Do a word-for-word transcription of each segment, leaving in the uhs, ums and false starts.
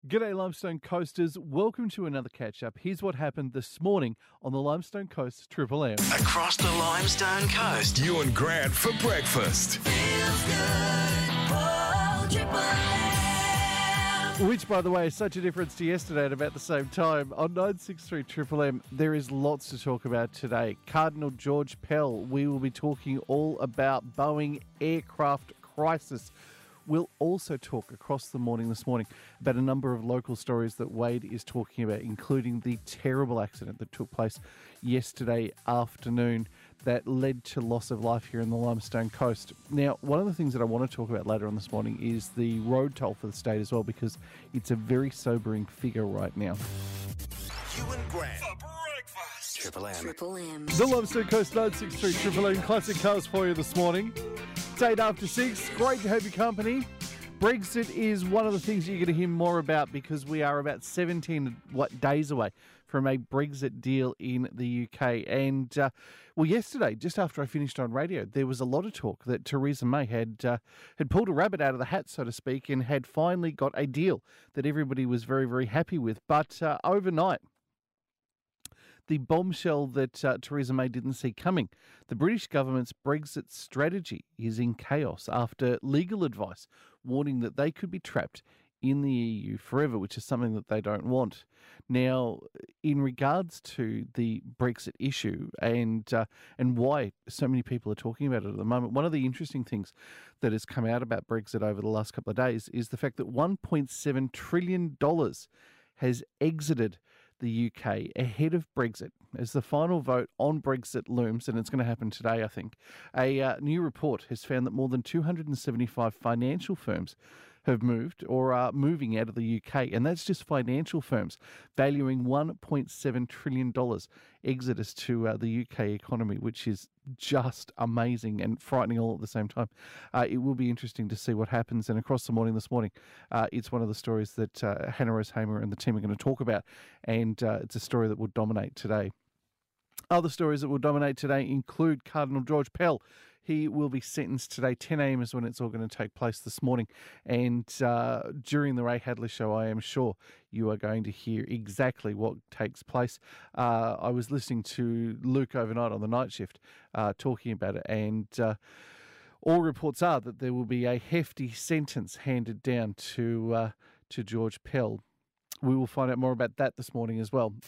G'day Limestone Coasters, welcome to another catch-up. Here's what happened this morning on the Limestone Coast Triple M. Across the Limestone Coast. You and Grant for breakfast. Feels good. Oh, Triple M. Which, by the way, is such a difference to yesterday at about the same time. On nine six three Triple M, there is lots to talk about today. Cardinal George Pell, we will be talking all about Boeing aircraft crisis. We'll also talk across the morning this morning about a number of local stories that Wade is talking about, including the terrible accident that took place yesterday afternoon that led to loss of life here in the Limestone Coast. Now, one of the things that I want to talk about later on this morning is the road toll for the state as well, because it's a very sobering figure right now. You and Grant For breakfast. Triple M. Triple M. The Limestone Coast nine six three Triple M Classic Cars for you this morning. It's eight after six. Great to have your company. Brexit is one of the things you're going to hear more about because we are about seventeen what days away from a Brexit deal in the U K. And, uh, well, yesterday, just after I finished on radio, there was a lot of talk that Theresa May had uh, had pulled a rabbit out of the hat, so to speak, and had finally got a deal that everybody was very, very happy with. But uh, overnight, the bombshell that uh, Theresa May didn't see coming. The British government's Brexit strategy is in chaos after legal advice warning that they could be trapped in the E U forever, which is something that they don't want. Now, in regards to the Brexit issue and uh, and why so many people are talking about it at the moment, one of the interesting things that has come out about Brexit over the last couple of days is the fact that one point seven trillion dollars has exited the U K ahead of Brexit. As the final vote on Brexit looms, and it's going to happen today, I think, a uh, new report has found that more than two hundred seventy-five financial firms have moved or are moving out of the U K, and that's just financial firms valuing one point seven trillion dollars exodus to uh, the U K economy, which is just amazing and frightening all at the same time. Uh, it will be interesting to see what happens, and across the morning this morning, uh, it's one of the stories that uh, Hannah Rose-Hamer and the team are going to talk about, and uh, it's a story that will dominate today. Other stories that will dominate today include Cardinal George Pell. He will be sentenced today. ten a.m. is when it's all going to take place this morning. And uh, during the Ray Hadley Show, I am sure you are going to hear exactly what takes place. Uh, I was listening to Luke overnight on the night shift uh, talking about it, and uh, all reports are that there will be a hefty sentence handed down to uh, to George Pell. We will find out more about that this morning as well.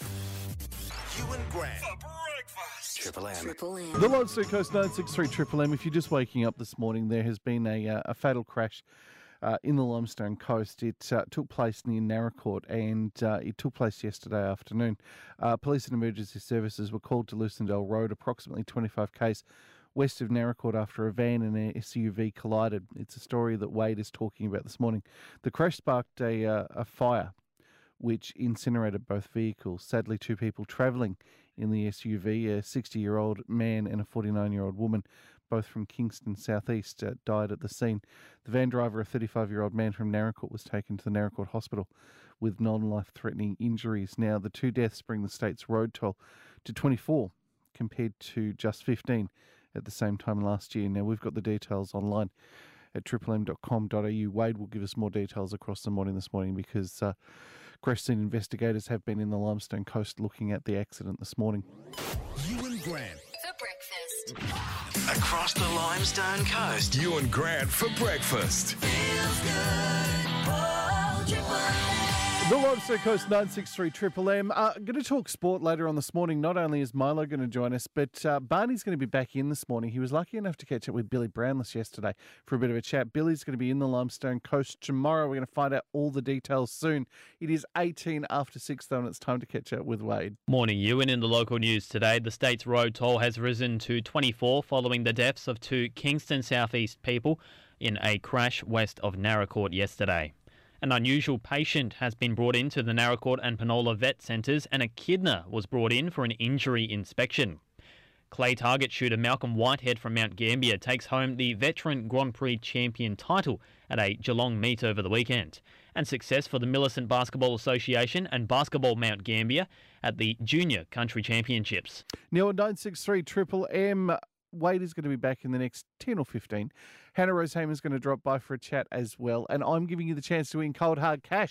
You and Grant For breakfast. Triple M. Triple M. The Limestone Coast nine six three Triple M. If you're just waking up this morning, there has been a, uh, a fatal crash uh, in the Limestone Coast. It uh, took place near Narracourt, and uh, it took place yesterday afternoon. Uh, police and emergency services were called to Lucendale Road, approximately twenty-five kays west of Narracourt, after a van and an S U V collided. It's a story that Wade is talking about this morning. The crash sparked a, uh, a fire which incinerated both vehicles. Sadly, two people travelling in the S U V, a sixty-year-old man and a forty-nine-year-old woman, both from Kingston South East, uh, died at the scene. The van driver, a thirty-five-year-old man from Narracourt, was taken to the Narracourt Hospital with non-life-threatening injuries. Now, the two deaths bring the state's road toll to twenty-four, compared to just fifteen at the same time last year. Now, we've got the details online at triple m dot com dot a u. Wade will give us more details across the morning this morning because uh, crash scene investigators have been in the Limestone Coast looking at the accident this morning. You and Grant For breakfast. Across the Limestone Coast. You and Grant for breakfast. Feels good. Oh, Triple M. The Limestone Coast nine six three Triple M. Uh, going to talk sport later on this morning. Not only is Milo going to join us, but uh, Barney's going to be back in this morning. He was lucky enough to catch up with Billy Brownless yesterday for a bit of a chat. Billy's going to be in the Limestone Coast tomorrow. We're going to find out all the details soon. It is eighteen after six, though, and it's time to catch up with Wade. Morning, Ewan. In the local news today, the state's road toll has risen to twenty-four following the deaths of two Kingston South East people in a crash west of Narracourt yesterday. An unusual patient has been brought into the Narracourt and Penola vet centres, and a kidney was brought in for an injury inspection. Clay target shooter Malcolm Whitehead from Mount Gambier takes home the Veteran Grand Prix champion title at a Geelong meet over the weekend. And success for the Millicent Basketball Association and Basketball Mount Gambier at the Junior Country Championships. Now, at nine six three Triple M, Wade is going to be back in the next ten or fifteen. Hannah Rose-Hamer is going to drop by for a chat as well. And I'm giving you the chance to win cold hard cash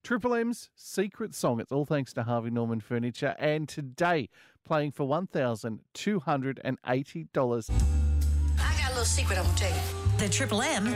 Triple M's secret song. It's all thanks to Harvey Norman Furniture. And today, playing for one thousand two hundred eighty dollars. I got a little secret I'm gonna tell you. The Triple M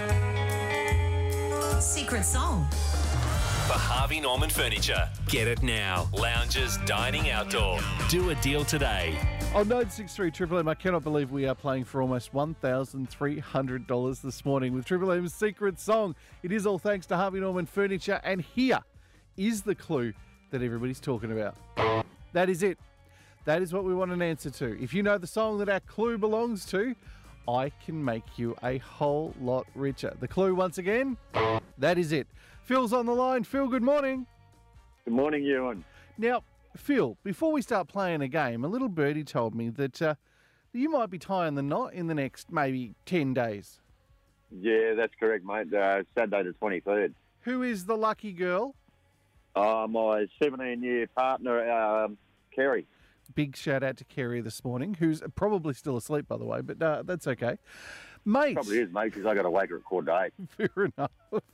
secret song. For Harvey Norman Furniture. Get it now. Lounges, dining outdoor. Do a deal today. On nine six three Triple M, I cannot believe we are playing for almost one thousand three hundred dollars this morning with Triple M's secret song. It is all thanks to Harvey Norman Furniture, and here is the clue that everybody's talking about. That is it. That is what we want an answer to. If you know the song that our clue belongs to, I can make you a whole lot richer. The clue, once again, that is it. Phil's on the line. Phil, good morning. Good morning, Ewan. Now, Phil, before we start playing a game, a little birdie told me that uh, you might be tying the knot in the next maybe ten days. Yeah, that's correct, mate. Uh, Saturday the twenty-third. Who is the lucky girl? Uh, my seventeen-year partner, um, Kerry. Big shout out to Kerry this morning, who's probably still asleep, by the way, but uh, that's okay. Mate. Probably is, mate, because I got to wake her at quarter to eight. Fair enough.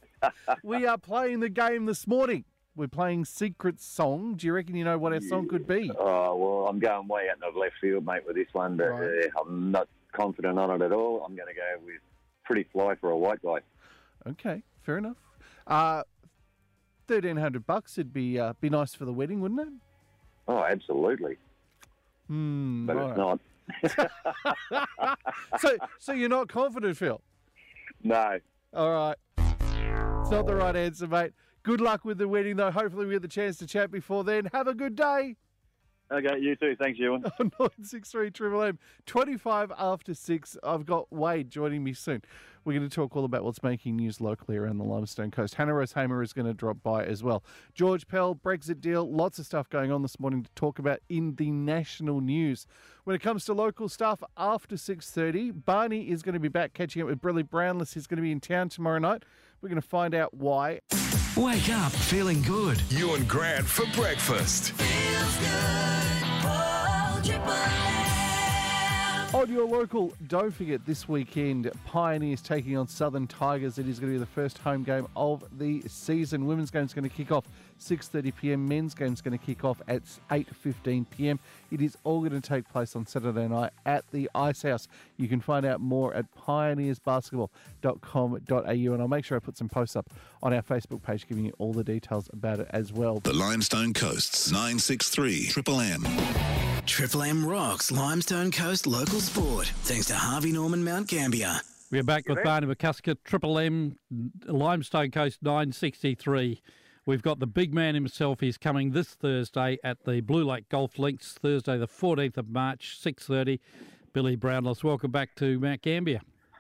We are playing the game this morning. We're playing Secret Song. Do you reckon you know what our song could be? Oh, well, I'm going way out in the left field, mate, with this one, but Right. uh, I'm not confident on it at all. I'm going to go with Pretty Fly for a White Guy. Okay, fair enough. Uh, thirteen hundred bucks. It'd be uh, be nice for the wedding, wouldn't it? Oh, absolutely. Hmm. But right. it's not. so, so you're not confident, Phil? No. All right. It's not the right answer, mate. Good luck with the wedding, though. Hopefully we get the chance to chat before then. Have a good day. Okay, you too. Thanks, Ewan. On nine six three Triple M. twenty-five after six. I've got Wade joining me soon. We're going to talk all about what's making news locally around the Limestone Coast. Hannah Rose Hamer is going to drop by as well. George Pell, Brexit deal, lots of stuff going on this morning to talk about in the national news. When it comes to local stuff, after six thirty, Barney is going to be back catching up with Briley Brownless. He's going to be in town tomorrow night. We're going to find out why. Wake up feeling good. Ewan Grant for breakfast. Feels good. Oh, Triple M. On your local, don't forget this weekend, Pioneers taking on Southern Tigers. It is going to be the first home game of the season. Women's game is going to kick off six thirty p m. Men's game is going to kick off at eight fifteen p m. It is all going to take place on Saturday night at the Ice House. You can find out more at pioneers basketball dot com dot a u, and I'll make sure I put some posts up on our Facebook page giving you all the details about it as well. The Limestone Coast's nine six three Triple M. Triple M rocks Limestone Coast local sport. Thanks to Harvey Norman Mount Gambier. We're back with Barney McCusker, Triple M, Limestone Coast nine sixty-three. We've got the big man himself. He's coming this Thursday at the Blue Lake Golf Links, Thursday the fourteenth of March, six thirty. Billy Brownless, welcome back to Mount Gambier.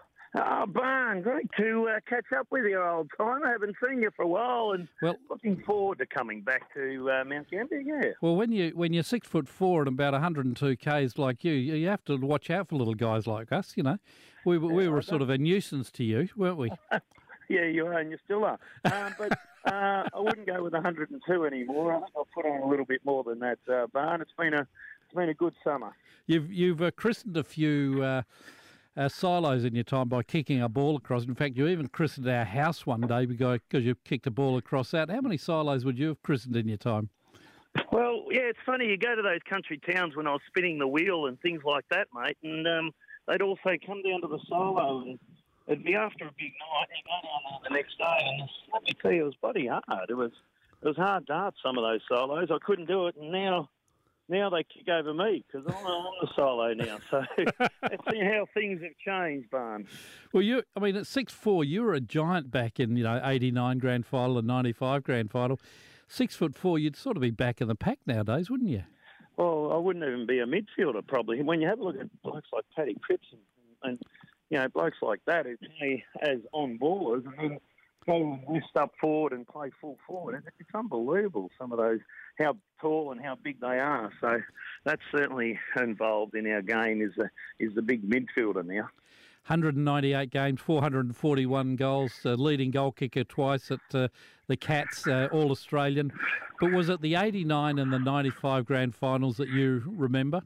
Oh, Barn, great to uh, catch up with you, old time. I haven't seen you for a while, and Well- looking forward to coming back to uh, Mount Gambier, yeah. Well, when, you, when you're six foot four and about one hundred two k's like you, you have to watch out for little guys like us, you know. We, were we were sort of a nuisance to you, weren't we? Yeah, you are, and you still are. Um, but uh, I wouldn't go with one hundred two anymore. I think I'll put on a little bit more than that, uh, Barn. It's been a it's been a good summer. You've, you've uh, christened a few... Uh, Uh, silos in your time by kicking a ball across. In fact, you even christened our house one day because you kicked a ball across that. How many silos would you have christened in your time? Well, yeah, it's funny. You go to those country towns when I was spinning the wheel and things like that, mate, and um, they'd all say, come down to the silo, and it'd be after a big night, and you go down there the next day, and let me tell you, it was bloody hard. It was, it was hard dart, some of those silos. I couldn't do it, and now... Now they kick over me because I'm on the silo now. So let's see how things have changed, Barn. Well, you, I mean, at six foot four, you were a giant back in, you know, eighty-nine grand final and ninety-five grand final. Six foot four, you'd sort of be back in the pack nowadays, wouldn't you? Well, I wouldn't even be a midfielder probably. When you have a look at blokes like Paddy Cripps and, and you know, blokes like that who play as on-ballers and then go and lift up forward and play full forward. It's unbelievable, some of those, how tall and how big they are. So that's certainly involved in our game is the, is the big midfielder now. one hundred ninety-eight games, four hundred forty-one goals, uh, leading goal kicker twice at uh, the Cats, uh, All-Australian. But was it the eighty-nine and the ninety-five grand finals that you remember?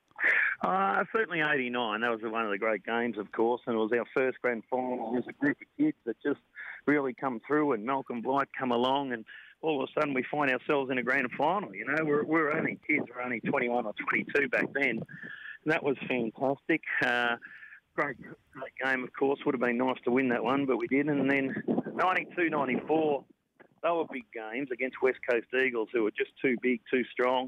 Uh, certainly eighty-nine. That was one of the great games, of course, and it was our first grand final. There was a group of kids that just really come through, and Malcolm Blight come along, and all of a sudden we find ourselves in a grand final. You know, we're, we're only kids, we're only twenty-one or twenty-two back then. And that was fantastic. Uh, great, great game, of course. Would have been nice to win that one, but we didn't. And then ninety-two ninety-four, they were big games against West Coast Eagles, who were just too big, too strong.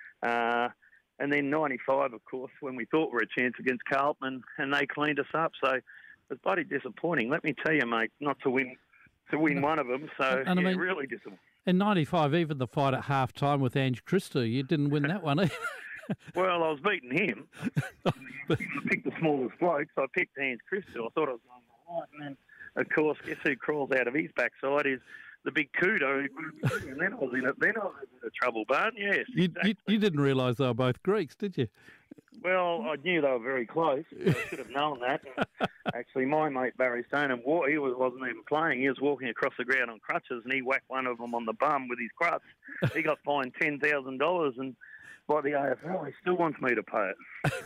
Uh, and then ninety-five, of course, when we thought we were a chance against Carlton, and, and they cleaned us up. So it was bloody disappointing. Let me tell you, mate, not to win to win one of them. So, and, and yeah, I mean, really disappointing. In ninety-five, even the fight at half-time with Ange Christo, you didn't win that one either. Well, I was beating him. I picked the smallest bloke, so I picked Ange Christo. I thought I was going all right. And then, of course, guess who crawls out of his backside is the big Kudo. And then I was in it. Then I was in a bit of trouble, but yes. You, exactly. you, you didn't realise they were both Greeks, did you? Well, I knew they were very close. I should have known that. And actually, my mate Barry Stoneham, he was, wasn't even playing. He was walking across the ground on crutches, and he whacked one of them on the bum with his crutch. He got fined ten thousand dollars, and by the A F L, he still wants me to pay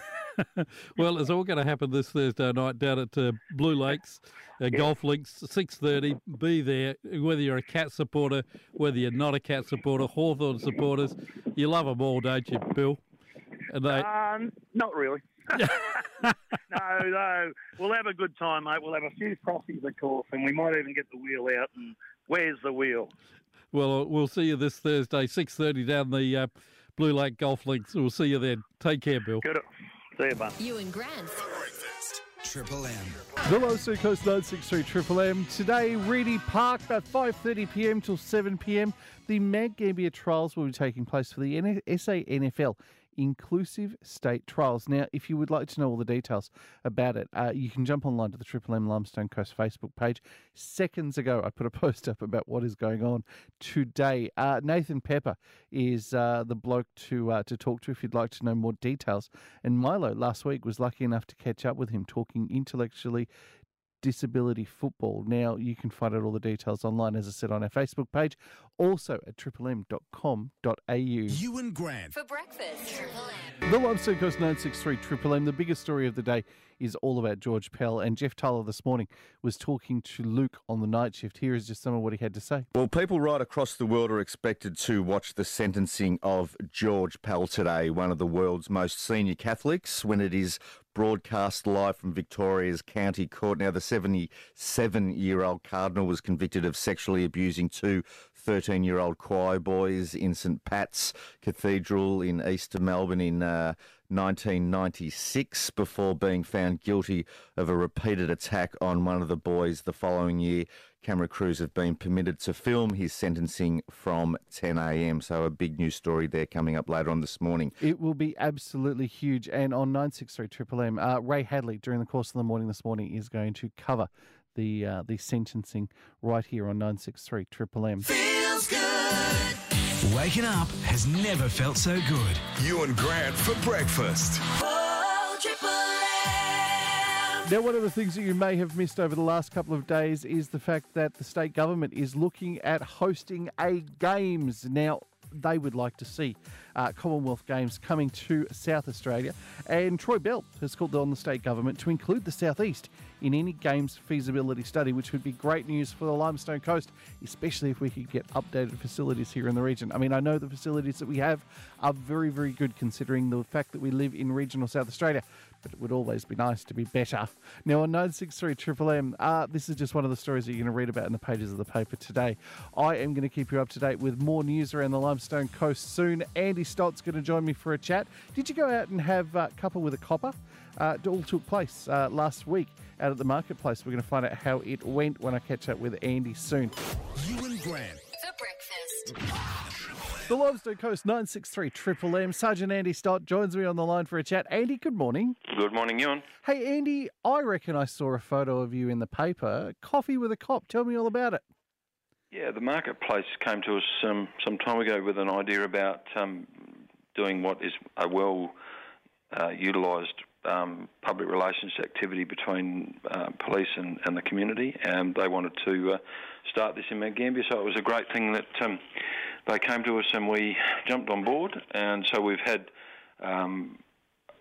it. Well, it's all going to happen this Thursday night down at uh, Blue Lakes uh, Yeah. Golf Links, six thirty. Be there, whether you're a Cat supporter, whether you're not a Cat supporter, Hawthorn supporters. You love them all, don't you, Bill? And they, Um, not really. no, no. We'll have a good time, mate. We'll have a few crosses, of course, and we might even get the wheel out. And where's the wheel? well, we'll see you this Thursday, six thirty down the uh, Blue Lake Golf Links. We'll see you then. Take care, Bill. Good. See you, bud. You and Grant. Breakfast. Triple M. The Low Coast nine six three Triple M. Today, Reedy Park, about five thirty p m till seven p m. The Mount Gambier Trials will be taking place for the S A N F L Inclusive State Trials. Now, if you would like to know all the details about it, uh, you can jump online to the Triple M Limestone Coast Facebook page. Seconds ago, I put a post up about what is going on today. Uh, Nathan Pepper is uh, the bloke to uh, to talk to if you'd like to know more details. And Milo last week was lucky enough to catch up with him talking intellectually disability football. Now, you can find out all the details online, as I said, on our Facebook page, also at triple m dot com dot a u. You and Grant. For breakfast. Triple M. The Limestone Coast nine six three Triple M. The biggest story of the day is all about George Pell, and Jeff Tyler this morning was talking to Luke on the night shift. Here is just some of what he had to say. Well, people right across the world are expected to watch the sentencing of George Pell today, one of the world's most senior Catholics, when it is broadcast live from Victoria's County Court. Now, the seventy-seven-year-old cardinal was convicted of sexually abusing two thirteen-year-old choir boys in St Pat's Cathedral in East Melbourne in uh, nineteen ninety-six before being found guilty of a repeated attack on one of the boys the following year. Camera crews have been permitted to film his sentencing from ten a m. So a big news story there coming up later on this morning. It will be absolutely huge. And on nine six three Triple M, uh, Ray Hadley, during the course of the morning this morning, is going to cover the uh, the sentencing right here on nine six three Triple M. Feels good. Waking up has never felt so good. You and Grant for breakfast. Oh, Triple M. Now, one of the things that you may have missed over the last couple of days is the fact that the state government is looking at hosting a Games. Now, they would like to see uh, Commonwealth Games coming to South Australia. And Troy Bell has called on the state government to include the Southeast in any Games feasibility study, which would be great news for the Limestone Coast, especially if we could get updated facilities here in the region. I mean, I know the facilities that we have are very, very good considering the fact that we live in regional South Australia, but it would always be nice to be better. Now, on nine six three Triple M, uh, this is just one of the stories that you're going to read about in the pages of the paper today. I am going to keep you up to date with more news around the Limestone Coast soon. Andy Stott's going to join me for a chat. Did you go out and have a uh, couple with a copper? Uh, it all took place uh, last week out at the marketplace. We're going to find out how it went when I catch up with Andy soon. You and Grant. For breakfast. The Limestone Coast nine six three Triple M. Sergeant Andy Stott joins me on the line for a chat. Andy, good morning. Good morning, Ewan. Hey, Andy, I reckon I saw a photo of you in the paper. Coffee with a cop. Tell me all about it. Yeah, the marketplace came to us um, some time ago with an idea about um, doing what is a well uh, utilised um, public relations activity between uh, police and, and the community, and they wanted to uh, start this in Mount Gambier, so it was a great thing that um, they came to us and we jumped on board, and so we've had um,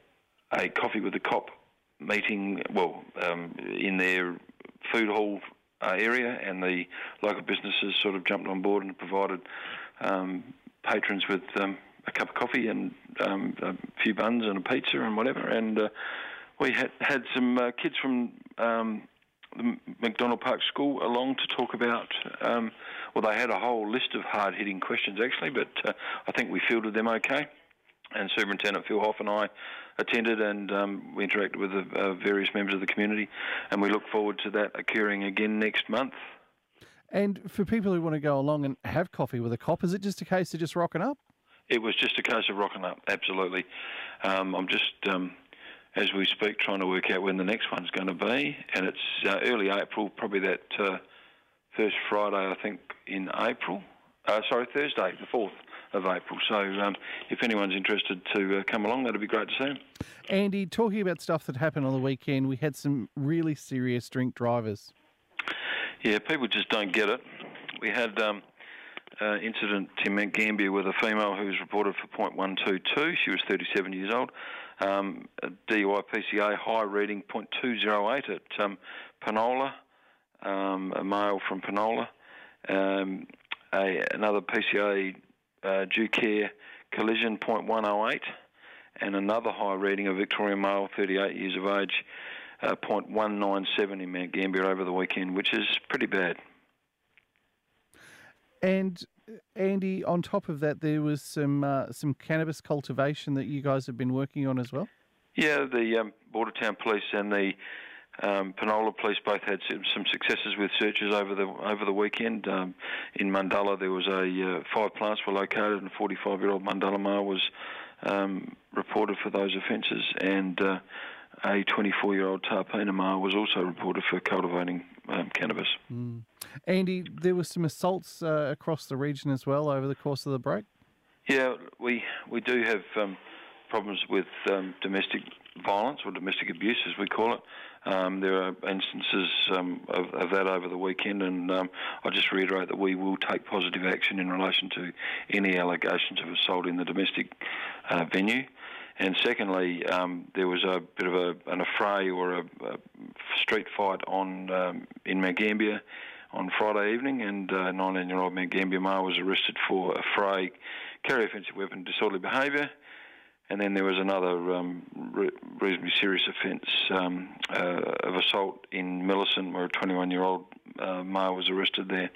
a coffee with the cop meeting, well, um, in their food hall uh, area, and the local businesses sort of jumped on board and provided um, patrons with um, a cup of coffee and um, a few buns and a pizza and whatever. And uh, we had had some uh, kids from um, the McDonald Park School along to talk about. Um, well, they had a whole list of hard-hitting questions actually, but uh, I think we fielded them okay. And Superintendent Phil Hoff and I attended, and um, we interacted with the, uh, various members of the community, and we look forward to that occurring again next month. And for people who want to go along and have coffee with a cop, is it just a case of just rocking up? It was just a case of rocking up, absolutely. Um, I'm just, um, as we speak, trying to work out when the next one's going to be, and it's uh, early April, probably that uh, first Friday, I think, in April. Uh, sorry, Thursday, the fourth of April. So um, if anyone's interested to uh, come along, that'd be great to see them. Andy, talking about stuff that happened on the weekend, we had some really serious drink drivers. Yeah, people just don't get it. We had um, uh, incident in Mount Gambier with a female who was reported for point one two two. She was thirty-seven years old. Um, a D U I P C A high reading point two oh eight at um, Penola, um, a male from Penola. Um, a, another P C A uh, due care collision point one oh eight, and another high reading, a Victorian male, thirty-eight years of age, uh, point one nine seven in Mount Gambier over the weekend, which is pretty bad. And Andy, on top of that, there was some uh, some cannabis cultivation that you guys have been working on as well? Yeah, the um, Bordertown Police and the um, Penola Police both had some, some successes with searches over the over the weekend. Um, in Mundalla, there was a uh, five plants were located, and a forty-five-year-old Mundalla male was um, reported for those offences, and uh, a twenty-four-year-old Tarpina male was also reported for cultivating um, cannabis. Mm. Andy, there were some assaults uh, across the region as well over the course of the break? Yeah, we we do have um, problems with um, domestic violence, or domestic abuse as we call it. Um, there are instances um, of, of that over the weekend, and um, I just reiterate that we will take positive action in relation to any allegations of assault in the domestic uh, venue. And secondly, um, there was a bit of a, an affray or a, a street fight on um, in Mount Gambier on Friday evening, and a nineteen-year-old Mount Gambier male was arrested for affray, carry offensive weapon, disorderly behaviour. And then there was another um, re- reasonably serious offence um, uh, of assault in Millicent, where a twenty-one-year-old uh, male was arrested there.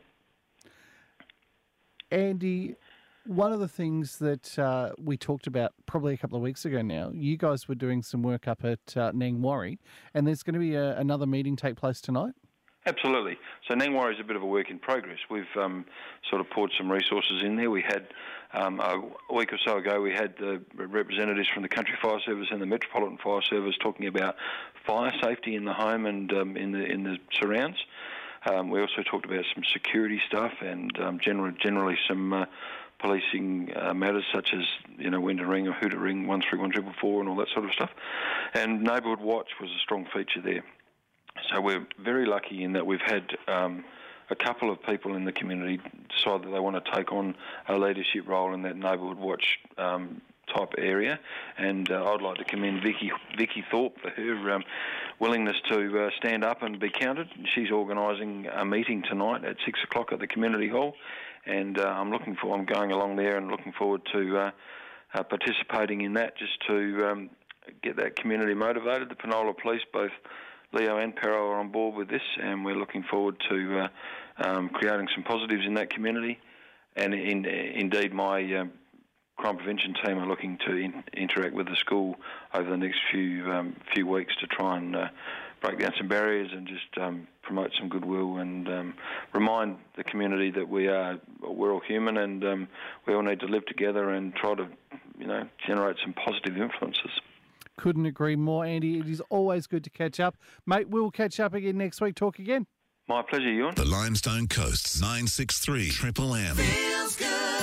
Andy, one of the things that uh, we talked about probably a couple of weeks ago now, you guys were doing some work up at uh, Nangwarry, and there's going to be a, another meeting take place tonight? Absolutely. So Nangwarry is a bit of a work in progress. We've um, sort of poured some resources in there. We had, um, a week or so ago, we had the representatives from the Country Fire Service and the Metropolitan Fire Service talking about fire safety in the home and um, in the in the surrounds. Um, we also talked about some security stuff and um, generally, generally some uh, policing uh, matters such as, you know, when to ring or who to ring, one three one four four four and all that sort of stuff. And Neighbourhood Watch was a strong feature there. So we're very lucky in that we've had um, a couple of people in the community decide that they want to take on a leadership role in that Neighbourhood Watch um, type area, and uh, I'd like to commend Vicky Vicky Thorpe for her um, willingness to uh, stand up and be counted. She's organising a meeting tonight at six o'clock at the community hall, and uh, I'm looking for I'm going along there and looking forward to uh, uh, participating in that, just to um, get that community motivated. The Penola Police, both Leo and Pero, are on board with this, and we're looking forward to uh, um, creating some positives in that community. And in, indeed, my um, crime prevention team are looking to in, interact with the school over the next few um, few weeks to try and uh, break down some barriers and just um, promote some goodwill and um, remind the community that we are we're all human, and um, we all need to live together and try to, you know, generate some positive influences. Couldn't agree more, Andy. It is always good to catch up. Mate, we'll catch up again next week. Talk again. My pleasure, Ewan. The Limestone Coast's nine six three Triple M. Feels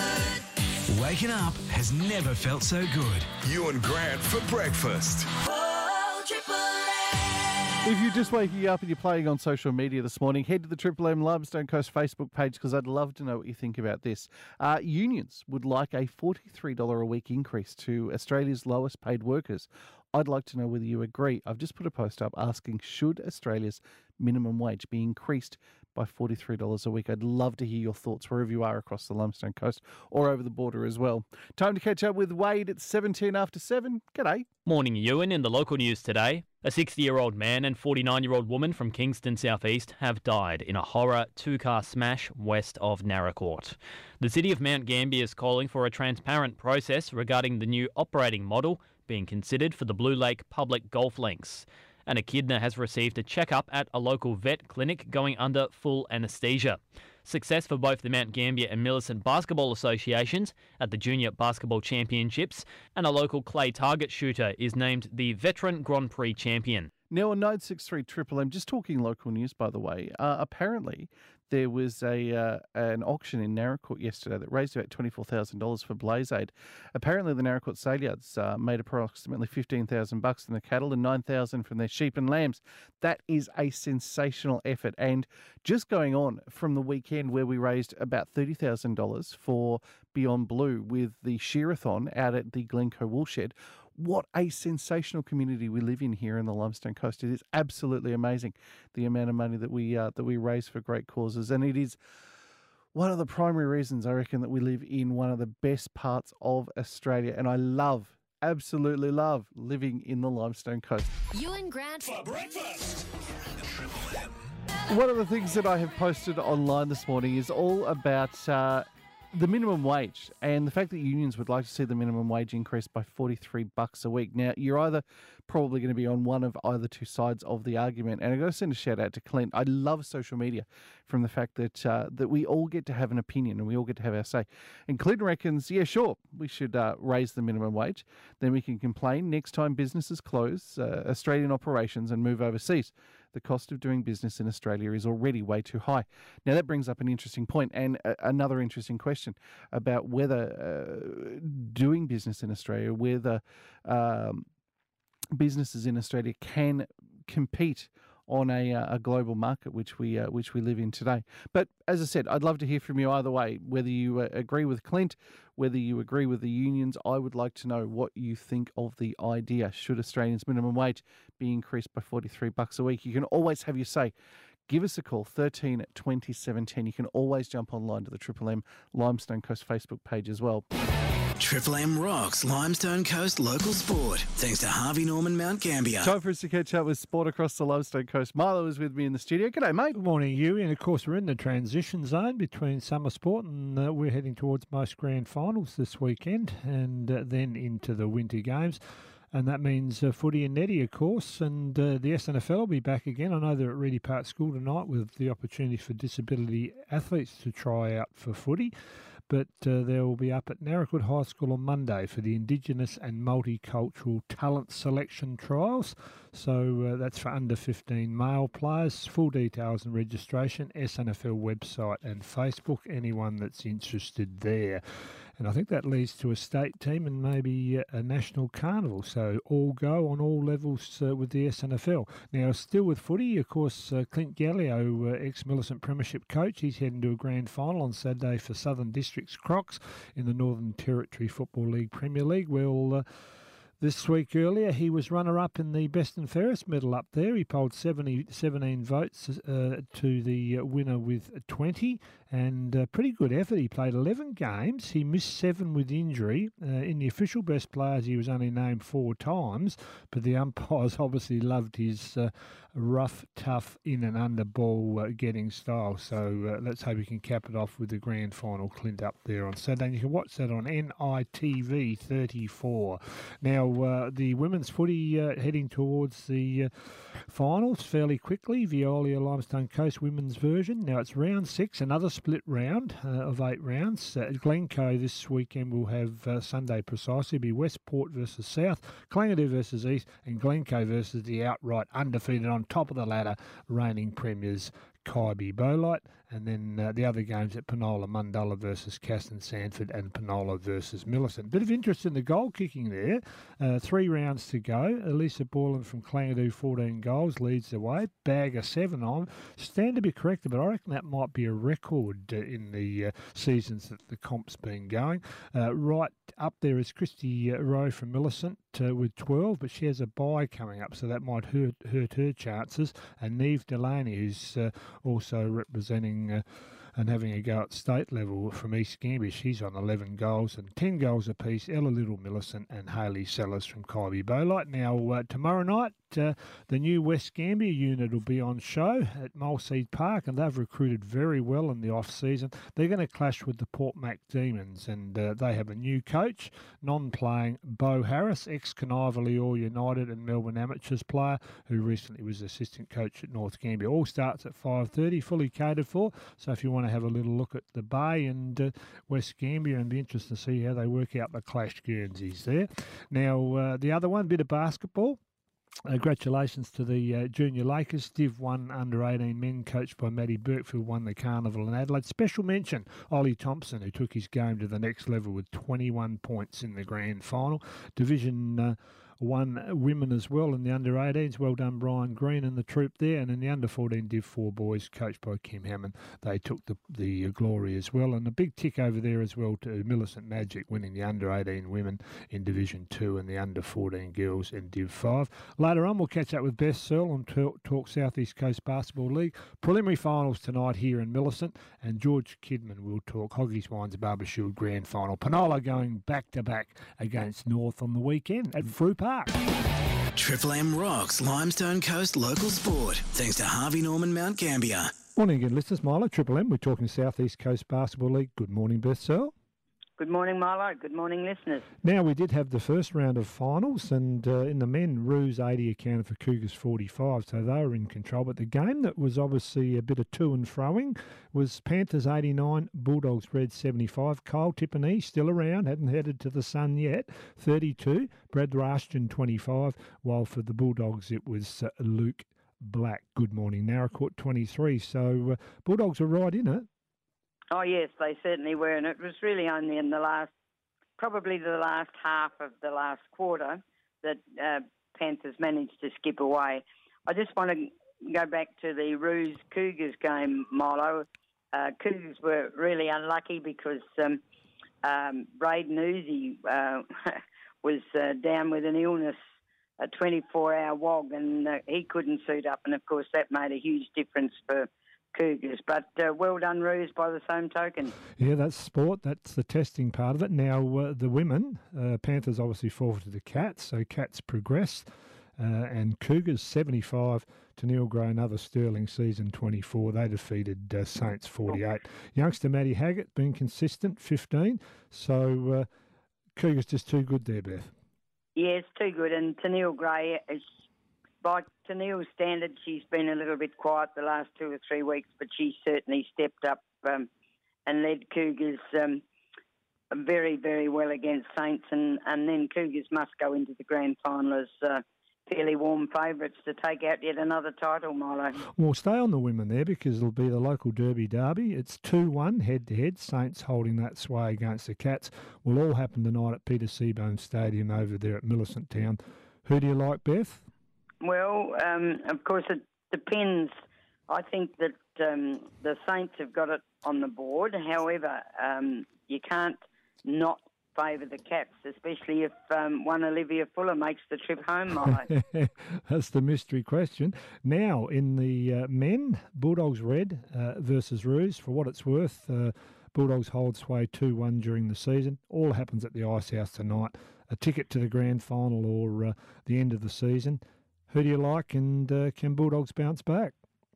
good. Waking up has never felt so good. Ewan Grant for breakfast. Oh, Triple M. If you're just waking up and you're playing on social media this morning, head to the Triple M Limestone Coast Facebook page, because I'd love to know what you think about this. Uh, unions would like a forty-three dollars a week increase to Australia's lowest paid workers. I'd like to know whether you agree. I've just put a post up asking, should Australia's minimum wage be increased by forty-three dollars a week. I'd love to hear your thoughts wherever you are across the Limestone Coast or over the border as well. Time to catch up with Wade at seventeen after seven. G'day. Morning, Ewan. In the local news today, a sixty-year-old man and forty-nine-year-old woman from Kingston South East have died in a horror two-car smash west of Naracoorte. The City of Mount Gambier is calling for a transparent process regarding the new operating model being considered for the Blue Lake public golf links. An echidna has received a checkup at a local vet clinic going under full anaesthesia. Success for both the Mount Gambier and Millicent Basketball Associations at the Junior Basketball Championships, and a local clay target shooter is named the Veteran Grand Prix Champion. Now on nine six three Triple M, just talking local news, by the way, uh, apparently there was a uh, an auction in Naracoorte yesterday that raised about twenty-four thousand dollars for Blaze Aid. Apparently the Naracoorte sale yards uh, made approximately fifteen thousand bucks from the cattle and nine thousand from their sheep and lambs. That is a sensational effort. And just going on from the weekend where we raised about thirty thousand dollars for Beyond Blue with the Shearathon out at the Glencoe Woolshed. What a sensational community we live in here in the Limestone Coast. It is absolutely amazing, the amount of money that we uh, that we raise for great causes. And it is one of the primary reasons, I reckon, that we live in one of the best parts of Australia. And I love, absolutely love, living in the Limestone Coast. Ewan Grant for breakfast. One of the things that I have posted online this morning is all about uh, the minimum wage and the fact that unions would like to see the minimum wage increased by forty-three bucks a week. Now, you're either probably going to be on one of either two sides of the argument. And I've got to send a shout out to Clint. I love social media from the fact that uh, that we all get to have an opinion and we all get to have our say. And Clint reckons, yeah, sure, we should uh, raise the minimum wage. Then we can complain next time businesses close uh, Australian operations and move overseas. The cost of doing business in Australia is already way too high. Now, that brings up an interesting point and a- another interesting question about whether uh, doing business in Australia, whether um, businesses in Australia can compete on a, uh, a global market, which we uh, which we live in today. But as I said, I'd love to hear from you either way, whether you uh, agree with Clint, whether you agree with the unions. I would like to know what you think of the idea. Should Australians' minimum wage be increased by forty-three bucks a week? You can always have your say. Give us a call, thirteen twenty seven ten. You can always jump online to the Triple M Limestone Coast Facebook page as well. Triple M rocks Limestone Coast local sport, thanks to Harvey Norman Mount Gambier. Time for us to catch up with sport across the Limestone Coast. Milo is with me in the studio. G'day, mate. Good morning, you. And of course, we're in the transition zone between summer sport and uh, we're heading towards most grand finals this weekend and uh, then into the winter games. And that means uh, footy and netty, of course, and uh, the S N F L will be back again. I know they're at Reedy Park School tonight with the opportunity for disability athletes to try out for footy. But uh, they will be up at Naracoorte High School on Monday for the Indigenous and Multicultural Talent Selection Trials. So uh, that's for under fifteen male players. Full details and registration, S N F L website and Facebook, anyone that's interested there. And I think that leads to a state team and maybe a national carnival. So all go on all levels uh, with the S N F L. Now, still with footy, of course, uh, Clint Gallio, uh, ex-Millicent Premiership coach, he's heading to a grand final on Saturday for Southern Districts Crocs in the Northern Territory Football League Premier League. Well, uh, this week earlier, he was runner-up in the Best and Fairest medal up there. He polled seventy, seventeen votes uh, to the winner with twenty, and uh, pretty good effort. He played eleven games. He missed seven with injury. Uh, in the official best players, he was only named four times, but the umpires obviously loved his uh, rough, tough, in and under ball uh, getting style. So uh, let's hope he can cap it off with the grand final, Clint, up there on Saturday. And you can watch that on N I T V thirty-four. Now, Uh, the women's footy uh, heading towards the uh, finals fairly quickly. Veolia Limestone Coast women's version. Now it's round six, another split round uh, of eight rounds. Uh, Glencoe this weekend will have uh, Sunday precisely. It'll be Westport versus South, Clangadoo versus East, and Glencoe versus the outright undefeated on top of the ladder reigning premiers Kaiby Bolite, and then uh, the other games at Penola, Mundalla versus Caston Sandford and Penola versus Millicent. Bit of interest in the goal kicking there. Uh, three rounds to go. Elisa Borland from Clangadoo, fourteen goals, leads the way. Bagger, seven on. Stand to be corrected, but I reckon that might be a record uh, in the uh, seasons that the comp's been going. Uh, right up there is Christy uh, Rowe from Millicent uh, with twelve, but she has a bye coming up, so that might hurt, hurt her chances. And Neve Delaney, who's uh, also representing uh, and having a go at state level from East Gambia, she's on eleven goals and ten goals apiece. Ella Little Millicent and Hayley Sellers from Kaiby Bolite. Now, uh, tomorrow night, uh, the new West Gambia unit will be on show at Mulseed Park, and they've recruited very well in the off-season. They're going to clash with the Port Mac Demons, and uh, they have a new coach, non-playing Bo Harris, ex-Caniverley All United and Melbourne Amateurs player, who recently was assistant coach at North Gambia. All starts at five thirty, fully catered for, so if you want to have a little look at the Bay and uh, West Gambia, and be interested to see how they work out the clash Guernseys there. Now, uh, the other one, bit of basketball. Uh, congratulations to the uh, Junior Lakers. Div one under eighteen men, coached by Matty Burkfield, won the Carnival in Adelaide. Special mention, Ollie Thompson, who took his game to the next level with twenty-one points in the grand final. Division uh, one women as well in the under eighteens. Well done, Brian Green and the troop there. And in the under fourteen Div four boys, coached by Kim Hammond, they took the, the glory as well. And a big tick over there as well to Millicent Magic, winning the under eighteen women in Division two and the under fourteen girls in Div five. Later on, we'll catch up with Beth Searle and talk, talk South East Coast Basketball League. Preliminary finals tonight here in Millicent, and George Kidman will talk Hoggies Wines Barber Shield Grand Final. Penola going back-to-back against North on the weekend at Frew Park. Triple M rocks Limestone Coast local sport, thanks to Harvey Norman Mount Gambier. Morning again, listeners. Milo, Triple M. We're talking South East Coast Basketball League. Good morning, Beth Searle. Good morning, Milo. Good morning, listeners. Now, we did have the first round of finals, and uh, in the men, Roos eighty accounted for Cougars forty-five, so they were in control. But the game that was obviously a bit of to and froing was Panthers eighty-nine, Bulldogs Reds seventy-five. Kyle Tippany still around, hadn't headed to the sun yet, thirty-two. Brad Rashton twenty-five, while for the Bulldogs it was uh, Luke Black. Good morning, Naracoorte twenty-three. So uh, Bulldogs were right in it. Oh, yes, they certainly were. And it was really only in the last, probably the last half of the last quarter that uh, Panthers managed to skip away. I just want to go back to the Roos Cougars game, Milo. Uh, Cougars were really unlucky because um, um, Braden Uzi uh, was uh, down with an illness, a twenty-four hour wog, and uh, he couldn't suit up. And, of course, that made a huge difference for Cougars, but uh, well done, Roos, by the same token. Yeah, that's sport. That's the testing part of it. Now, uh, the women, uh, Panthers obviously forfeited the Cats, so Cats progress, uh, and Cougars seventy-five to Neil Gray, another sterling season twenty-four. They defeated uh, Saints forty-eight. Youngster Matty Haggett being consistent, fifteen. So uh, Cougars just too good there, Beth. Yes, too good. And Tennille Gray is. By Tennille's standard, she's been a little bit quiet the last two or three weeks, but she certainly stepped up um, and led Cougars um, very, very well against Saints. And, and then Cougars must go into the grand final as uh, fairly warm favourites to take out yet another title, Milo. Well, stay on the women there because it'll be the local Derby derby. It's two one head-to-head, Saints holding that sway against the Cats. Will all happen tonight at Peter Seabohm Stadium over there at Millicent Town. Who do you like, Beth? Well, um, of course, it depends. I think that um, the Saints have got it on the board. However, um, you can't not favour the Cats, especially if um, one Olivia Fuller makes the trip home, Milo. That's the mystery question. Now, in the uh, men, Bulldogs Red uh, versus Roos. For what it's worth, uh, Bulldogs hold sway two one during the season. All happens at the Ice House tonight. A ticket to the grand final or uh, the end of the season. Who do you like, and uh, can Bulldogs bounce back?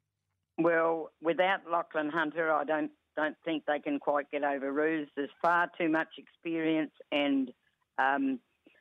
Well, without Lachlan Hunter, I don't don't think they can quite get over Roos. There's far too much experience and um,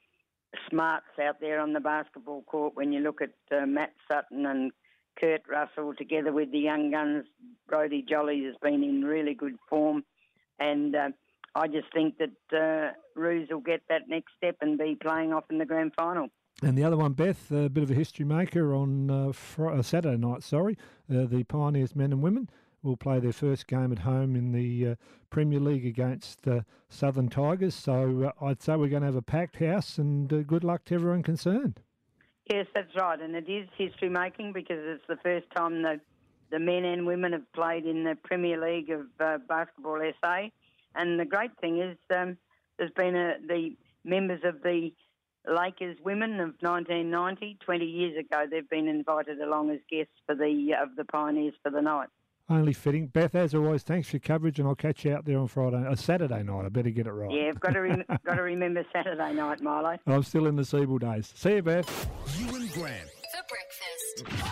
smarts out there on the basketball court. When you look at uh, Matt Sutton and Kurt Russell together with the young guns, Brodie Jolly has been in really good form, and uh, I just think that uh, Roos will get that next step and be playing off in the grand final. And the other one, Beth, a bit of a history maker on uh, fr- uh, Saturday night, sorry. Uh, the Pioneers men and women will play their first game at home in the uh, Premier League against uh, Southern Tigers. So uh, I'd say we're going to have a packed house, and uh, good luck to everyone concerned. Yes, that's right. And it is history making because it's the first time the, the men and women have played in the Premier League of uh, Basketball S A. And the great thing is um, There's been a, the members of the Lakers women of nineteen ninety, twenty years ago, they've been invited along as guests for the of the Pioneers for the night. Only fitting. Beth, as always, thanks for your coverage, and I'll catch you out there on Friday, uh, Saturday night. I better get it right. Yeah, I've got to rem- got to remember Saturday night, Milo. I'm still in the Siebel days. See you, Beth. Ewan Grant. For breakfast.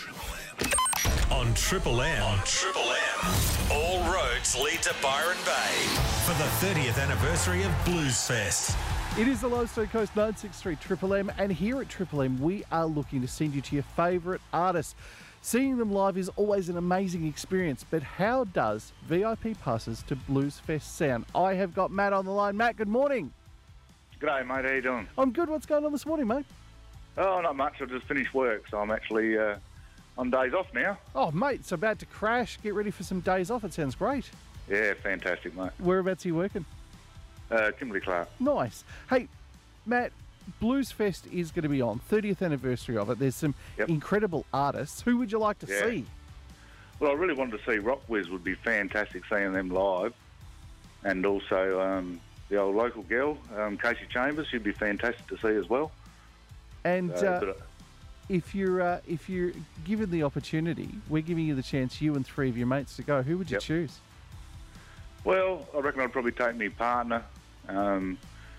On Triple M. On Triple M. All roads lead to Byron Bay for the thirtieth anniversary of Blues Fest. It is the Limestone Coast nine six three Triple M, and here at Triple M, we are looking to send you to your favourite artists. Seeing them live is always an amazing experience, but how does V I P passes to Blues Fest sound? I have got Matt on the line. Matt, good morning. G'day, mate. How you doing? I'm good. What's going on this morning, mate? Oh, not much. I just finished work, so I'm actually uh, on days off now. Oh, mate, it's about to crash. Get ready for some days off. It sounds great. Yeah, fantastic, mate. Whereabouts are you working? Uh, Kimberley Clark. Nice. Hey, Matt, Blues Fest is going to be on, thirtieth anniversary of it. There's some Yep. incredible artists. Who would you like to Yeah. see? Well, I really wanted to see Rock Wiz. Would be fantastic seeing them live, and also um, the old local girl, um, Casey Chambers. She'd be fantastic to see as well. And Uh, uh, but, uh, if you're uh, if you're given the opportunity, we're giving you the chance, you and three of your mates, to go. Who would you Yep. choose? Well, I reckon I'd probably take my partner, um,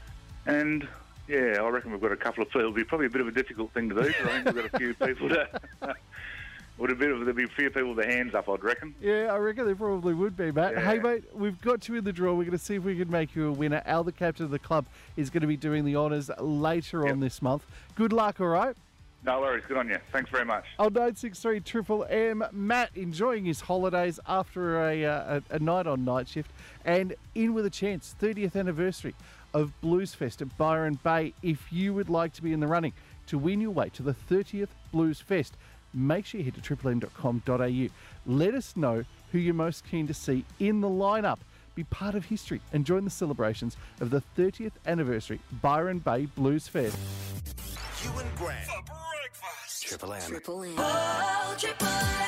and yeah, I reckon we've got a couple of. It'll be probably a bit of a difficult thing to do, because I think we've got a few people to. Would a bit of there'd be a few people with their hands up, I'd reckon. Yeah, I reckon there probably would be, Matt. Yeah. Hey, mate, we've got you in the draw. We're going to see if we can make you a winner. Al, the captain of the club, is going to be doing the honours later on this month. Good luck, all right? No worries. Good on you. Thanks very much. On nine six three Triple M, Matt enjoying his holidays after a, uh, a, a night on night shift, and in with a chance, thirtieth anniversary of Blues Fest at Byron Bay. If you would like to be in the running to win your way to the thirtieth Blues Fest, make sure you head to triple m dot com dot a u. Let us know who you're most keen to see in the lineup. Be part of history and join the celebrations of the thirtieth anniversary Byron Bay Blues Fest. Ewan Grant. For breakfast. Triple M. Triple M. Oh, Triple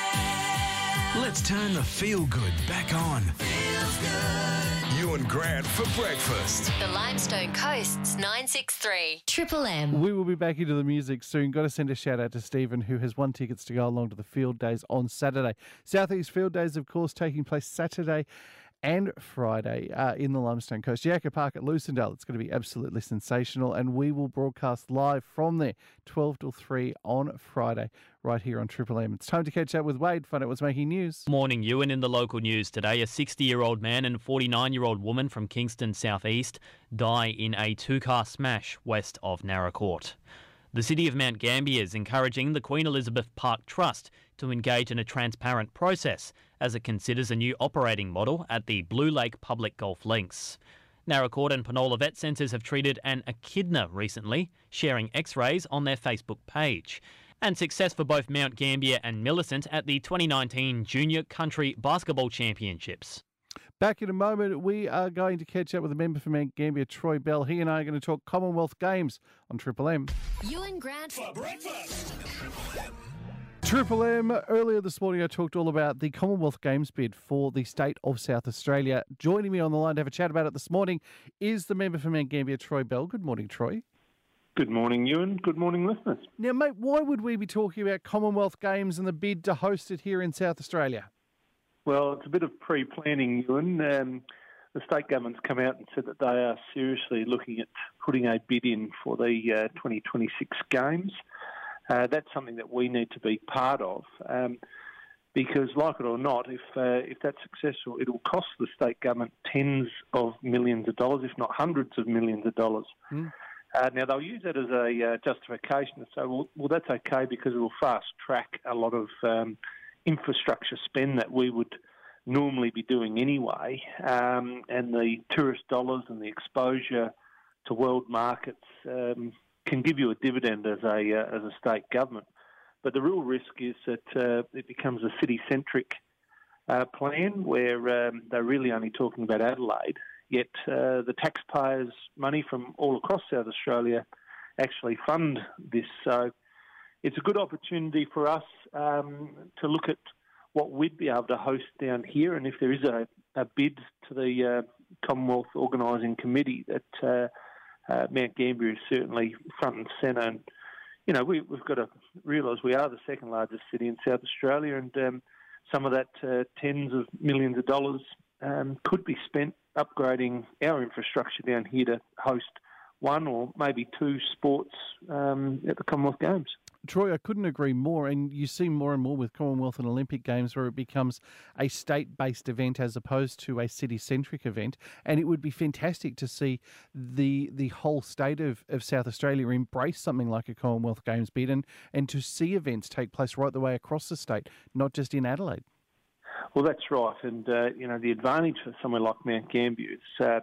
M. Let's turn the feel good back on. Feels good. Ewan Grant for breakfast. The Limestone Coast's nine six three Triple M. We will be back into the music soon. Got to send a shout out to Stephen, who has won tickets to go along to the Field Days on Saturday. Southeast Field Days, of course, taking place Saturday and Friday uh, in the Limestone Coast. Yakka Park at Lucindale. It's going to be absolutely sensational, and we will broadcast live from there, twelve till three on Friday, right here on Triple M. It's time to catch up with Wade, find out what's making news. Morning, Ewan. In the local news today, a sixty-year-old man and forty-nine-year-old woman from Kingston South East die in a two-car smash west of Narracourt. The City of Mount Gambier is encouraging the Queen Elizabeth Park Trust to engage in a transparent process as it considers a new operating model at the Blue Lake Public Golf Links. Narracourt and Penola Vet Centres have treated an echidna recently, sharing x-rays on their Facebook page. And success for both Mount Gambier and Millicent at the twenty nineteen Junior Country Basketball Championships. Back in a moment, we are going to catch up with a member for Mount Gambier, Troy Bell. He and I are going to talk Commonwealth Games on Triple M. Ewan Grant for breakfast. Triple M, earlier this morning I talked all about the Commonwealth Games bid for the state of South Australia. Joining me on the line to have a chat about it this morning is the member for Mount Gambier, Troy Bell. Good morning, Troy. Good morning, Ewan. Good morning, listeners. Now, mate, why would we be talking about Commonwealth Games and the bid to host it here in South Australia? Well, it's a bit of pre-planning, Ewan. Um, the state government's come out and said that they are seriously looking at putting a bid in for the uh, twenty twenty-six Games. Uh, that's something that we need to be part of, um, because, like it or not, if uh, if that's successful, it will cost the state government tens of millions of dollars, if not hundreds of millions of dollars. Mm. Uh, now, they'll use that as a uh, justification to say, well, well, that's okay because it will fast-track a lot of um, infrastructure spend that we would normally be doing anyway, um, and the tourist dollars and the exposure to world markets um, can give you a dividend as a uh, as a state government. But the real risk is that uh, it becomes a city-centric uh, plan where um, they're really only talking about Adelaide, yet uh, the taxpayers' money from all across South Australia actually fund this. So it's a good opportunity for us um, to look at what we'd be able to host down here, and if there is a, a bid to the uh, Commonwealth Organising Committee that uh, uh, Mount Gambier is certainly front and centre. And, you know, we, we've got to realise we are the second largest city in South Australia, and um, some of that uh, tens of millions of dollars um, could be spent upgrading our infrastructure down here to host one or maybe two sports um, at the Commonwealth Games. Troy, I couldn't agree more, and you see more and more with Commonwealth and Olympic Games where it becomes a state-based event as opposed to a city-centric event, and it would be fantastic to see the the whole state of, of South Australia embrace something like a Commonwealth Games bid, and, and to see events take place right the way across the state, not just in Adelaide. Well, that's right, and uh, you know, the advantage for somewhere like Mount Gambier is uh,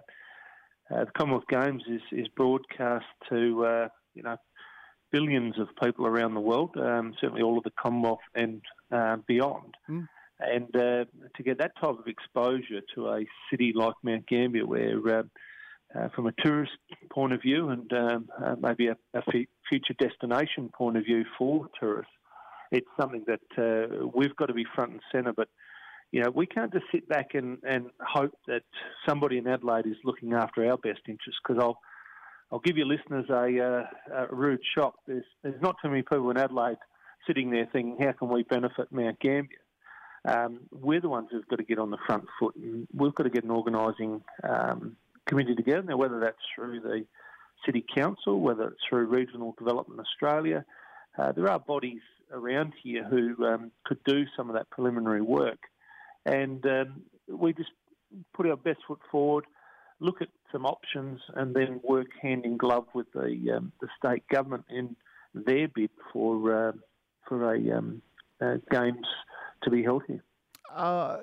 uh, the Commonwealth Games is, is broadcast to, uh, you know, billions of people around the world, um, certainly all of the Commonwealth and uh, beyond. Mm. And uh, to get that type of exposure to a city like Mount Gambier, where uh, uh, from a tourist point of view and um, uh, maybe a, a f- future destination point of view for tourists, it's something that uh, we've got to be front and centre. But, you know, we can't just sit back and, and hope that somebody in Adelaide is looking after our best interests, because I'll I'll give your listeners a, uh, a rude shock. There's, there's not too many people in Adelaide sitting there thinking, how can we benefit Mount Gambier? Um, we're the ones who've got to get on the front foot, and we've got to get an organising um, committee together. Now, whether that's through the City Council, whether it's through Regional Development Australia, uh, there are bodies around here who um, could do some of that preliminary work. And um, we just put our best foot forward, look at some options, and then work hand in glove with the um, the state government in their bid for uh, for a um, uh, games to be held here. Uh,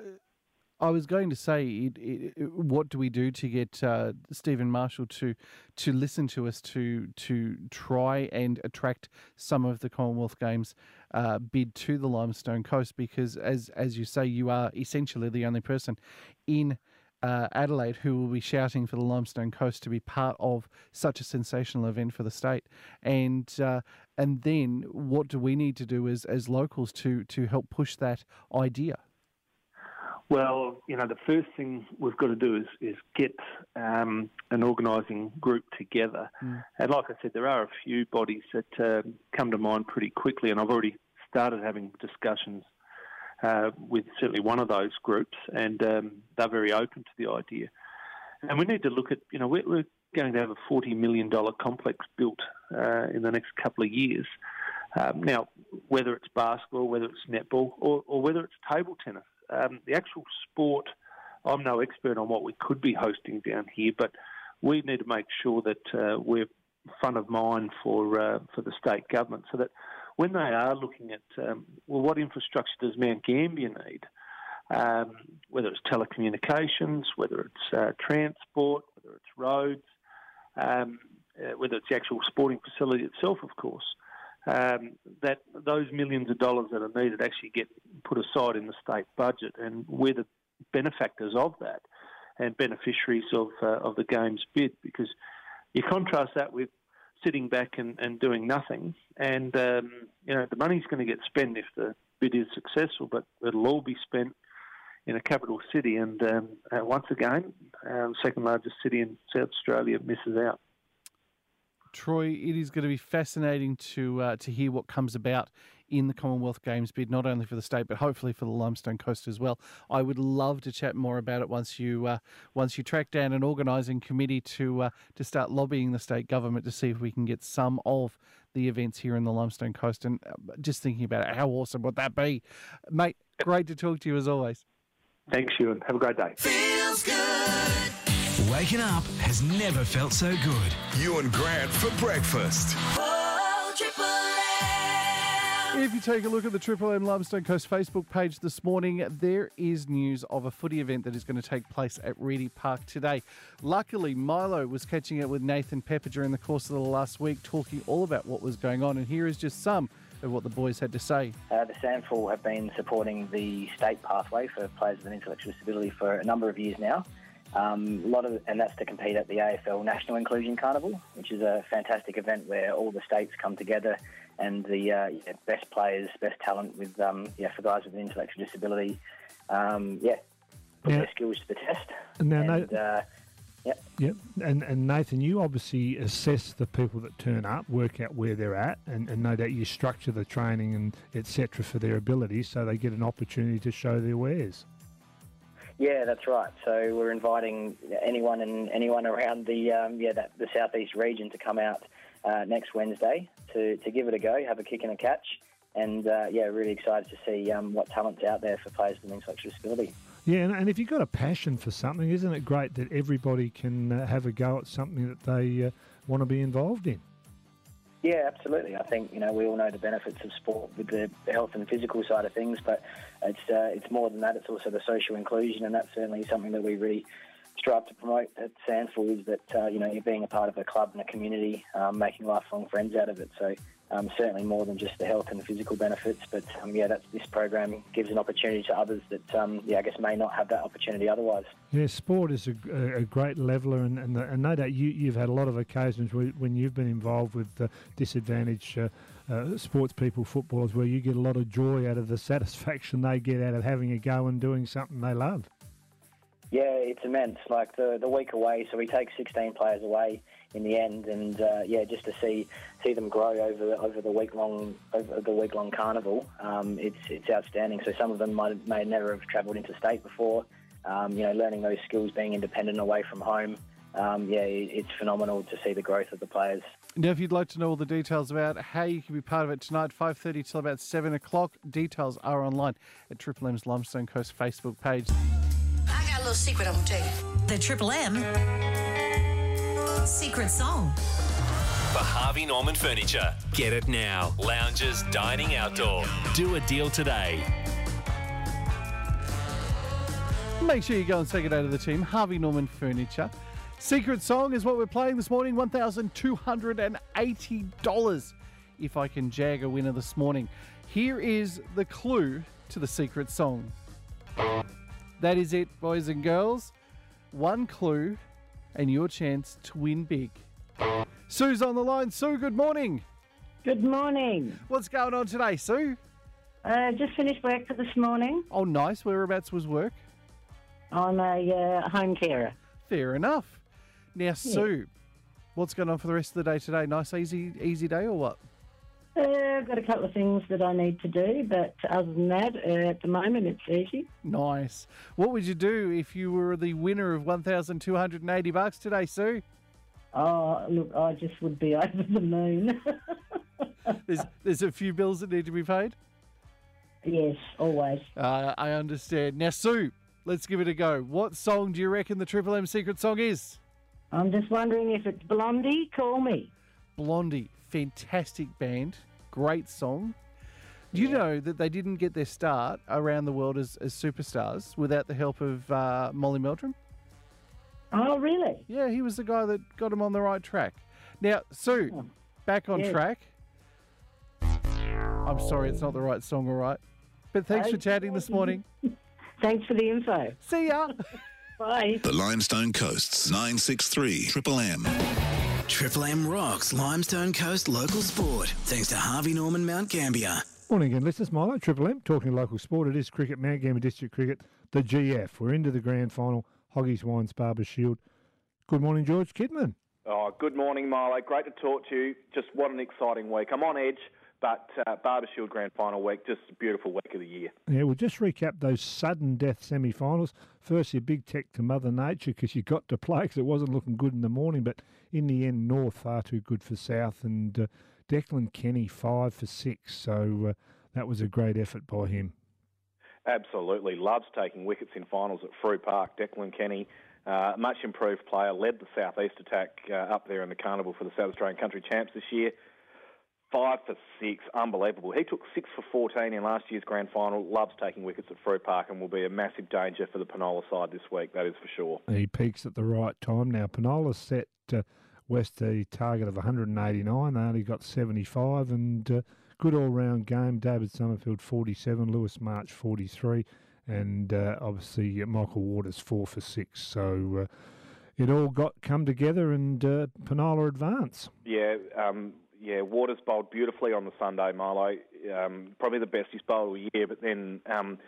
I was going to say, it, it, it, what do we do to get uh, Stephen Marshall to to listen to us to to try and attract some of the Commonwealth Games uh, bid to the Limestone Coast? Because as as you say, you are essentially the only person in Uh, Adelaide who will be shouting for the Limestone Coast to be part of such a sensational event for the state. And uh, and then what do we need to do as, as locals to, to help push that idea? Well, you know, the first thing we've got to do is, is get um, an organising group together. Mm. And like I said, there are a few bodies that uh, come to mind pretty quickly, and I've already started having discussions Uh, with certainly one of those groups, and um, they're very open to the idea. And we need to look at, you know, we're, we're going to have a forty million dollars complex built uh, in the next couple of years. Um, now, whether it's basketball, whether it's netball, or, or whether it's table tennis, um, the actual sport, I'm no expert on what we could be hosting down here, but we need to make sure that uh, we're front of mind for uh, for the state government, so that when they are looking at, um, well, what infrastructure does Mount Gambier need, um, whether it's telecommunications, whether it's uh, transport, whether it's roads, um, uh, whether it's the actual sporting facility itself, of course, um, that those millions of dollars that are needed actually get put aside in the state budget, and we're the benefactors of that and beneficiaries of, uh, of the Games bid, because you contrast that with sitting back and, and doing nothing, and um, you know, the money's going to get spent if the bid is successful, but it'll all be spent in a capital city, and um, uh, once again, um, second largest city in South Australia misses out. Troy, it is going to be fascinating to uh, to hear what comes about in the Commonwealth Games bid, not only for the state, but hopefully for the Limestone Coast as well. I would love to chat more about it once you uh, once you track down an organising committee to uh, to start lobbying the state government to see if we can get some of the events here in the Limestone Coast. And just thinking about it, how awesome would that be? Mate, great to talk to you as always. Thanks, Ewan. Have a great day. Feels good. Waking up has never felt so good. Ewan Grant for breakfast. Oh, Triple M. If you take a look at the Triple M Limestone Coast Facebook page this morning, there is news of a footy event that is going to take place at Reedy Park today. Luckily, Milo was catching up with Nathan Pepper during the course of the last week, talking all about what was going on, and here is just some of what the boys had to say. Uh, the SANFL have been supporting the state pathway for players with an intellectual disability for a number of years now. Um, a lot of, and that's to compete at the A F L National Inclusion Carnival, which is a fantastic event where all the states come together and the uh, yeah, best players, best talent with um, yeah, for guys with an intellectual disability, um, yeah, put Yeah. their skills to the test. Now, and no- uh, Yep. Yep. And and Nathan, you obviously assess the people that turn up, work out where they're at, and, and no doubt you structure the training and et cetera for their abilities so they get an opportunity to show their wares. Yeah, that's right. So we're inviting anyone and anyone around the um, yeah that, the southeast region to come out uh, next Wednesday to, to give it a go, have a kick and a catch, and uh, yeah, really excited to see um, what talent's out there for players with intellectual disability. Yeah, and, and if you've got a passion for something, isn't it great that everybody can uh, have a go at something that they uh, want to be involved in? Yeah, absolutely. I think, you know, we all know the benefits of sport with the health and physical side of things, but it's uh, it's more than that. It's also the social inclusion, and that's certainly something that we really strive to promote at Sandsful, is that, uh, you know, you're being a part of a club and a community, um, making lifelong friends out of it. So um, certainly more than just the health and physical benefits, but, um, yeah, that's, this program gives an opportunity to others that, um, yeah, I guess may not have that opportunity otherwise. Yeah, sport is a, a, a great leveller, and, and, the, and no doubt you, you've had a lot of occasions where, when you've been involved with uh, disadvantaged uh, uh, sports people, footballers, where you get a lot of joy out of the satisfaction they get out of having a go and doing something they love. Yeah, it's immense. Like the the week away, so we take sixteen players away in the end, and uh, yeah, just to see see them grow over over the week long over the week long carnival, um, it's it's outstanding. So some of them might may never have travelled interstate before. Um, you know, learning those skills, being independent away from home. Um, yeah, it, it's phenomenal to see the growth of the players. Now, if you'd like to know all the details about how you can be part of it tonight, five thirty till about seven o'clock, details are online at Triple M's Limestone Coast Facebook page. I got a little secret I'm going to tell you. The Triple M secret song. For Harvey Norman Furniture. Get it now. Lounges, dining outdoor. Do a deal today. Make sure you go and say good day to the team. Harvey Norman Furniture. Secret song is what we're playing this morning. one thousand two hundred eighty dollars if I can jag a winner this morning. Here is the clue to the secret song. That is it, boys and girls. One clue and your chance to win big. Sue's on the line. Sue, good morning. Good morning. What's going on today, Sue? Uh, just finished work for this morning. Oh, nice. Whereabouts was work? I'm a uh, home carer. Fair enough. Now, Sue, what's going on for the rest of the day today? Nice, easy, easy day or what? Uh, I've got a couple of things that I need to do, but other than that, uh, at the moment, it's easy. Nice. What would you do if you were the winner of one thousand two hundred eighty bucks today, Sue? Oh, look, I just would be over the moon. there's, there's a few bills that need to be paid? Yes, always. Uh, I understand. Now, Sue, let's give it a go. What song do you reckon the Triple M secret song is? I'm just wondering if it's Blondie, Call Me. Blondie, fantastic band, great song. Do you know that they didn't get their start around the world as, as superstars without the help of uh, Molly Meldrum? Oh, really? Yeah, he was the guy that got them on the right track. Now, Sue, Oh. back on Yes. track. I'm sorry, it's not the right song, all right. But thanks for Okay. chatting this morning. Thanks for the info. See ya. Bye. The Limestone Coast's nine six three Triple M. Triple M rocks Limestone Coast local sport. Thanks to Harvey Norman Mount Gambier. Morning again, listeners. Milo, Triple M, talking local sport. It is cricket, Mount Gambier District Cricket, the G F. We're into the grand final, Hoggies Wines Barber Shield. Good morning, George Kidman. Oh, good morning, Milo. Great to talk to you. Just what an exciting week. I'm on edge, but uh, Barber Shield Grand Final week, just a beautiful week of the year. Yeah, we'll just recap those sudden death semi-finals. Firstly, a big tech to Mother Nature because you got to play because it wasn't looking good in the morning, but in the end, North far too good for South, and uh, Declan Kenny five for six, so uh, that was a great effort by him. Absolutely. Loves taking wickets in finals at Frew Park. Declan Kenny, uh, much improved player, led the South East attack uh, up there in the carnival for the South Australian Country Champs this year. Five for six, unbelievable. He took six for fourteen in last year's grand final. Loves taking wickets at Frew Park and will be a massive danger for the Penola side this week, that is for sure. He peaks at the right time. Now, Penola's set uh, West a target of one hundred eighty-nine. They only got seventy-five, and uh, good all-round game. David Summerfield, forty-seven. Lewis March, forty-three. And uh, obviously uh, Michael Waters, four for six. So uh, it all got come together, and uh, Penola advance. Yeah, um, yeah. Waters bowled beautifully on the Sunday, Milo. Um, probably the best he's bowled all year, but then um,